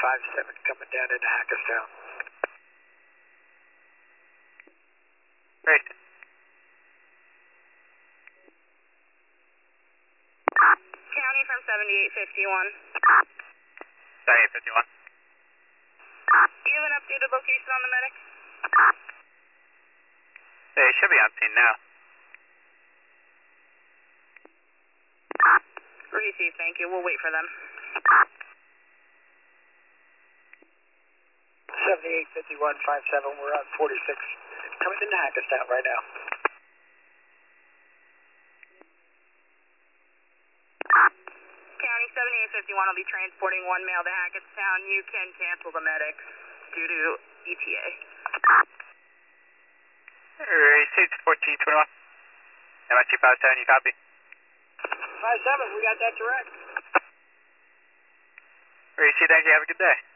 57 coming down into Hackettstown. Great. County from 7851. 7851. Do you have an updated location on the medic? They should be on scene now. Received, thank you. We'll wait for them. 785157, we're on 46. Coming into Hackettstown right now. County 7851 will be transporting one male to Hackettstown. You can cancel the medics due to ETA. Received 1421. MIT 57, you copy? 57, we got that direct. Received, thank you. Have a good day.